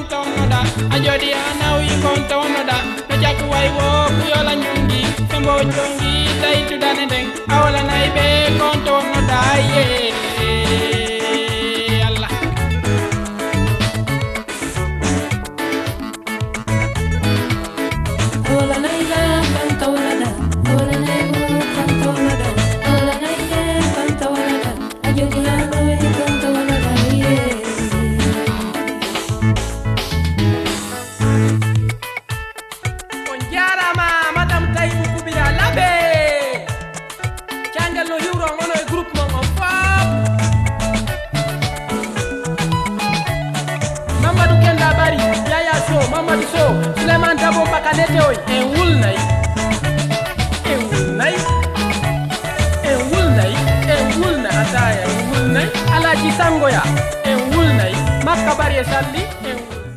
konta onoda ajodi anaw yi konta onoda no jak way wo kuyola nyungi sembo jongi taitu dane deng awala naibe konta onoda ye Allah awala naibe konta onoda awala naibe konta onoda awala naibe konta onoda ajodi anaw yi konta onoda ye Mamadou Sow Souleymane Dabo Bakanete oy en wulnay ataya en wulnay Alaji Sangoya en wulnay Makka Bari Salli en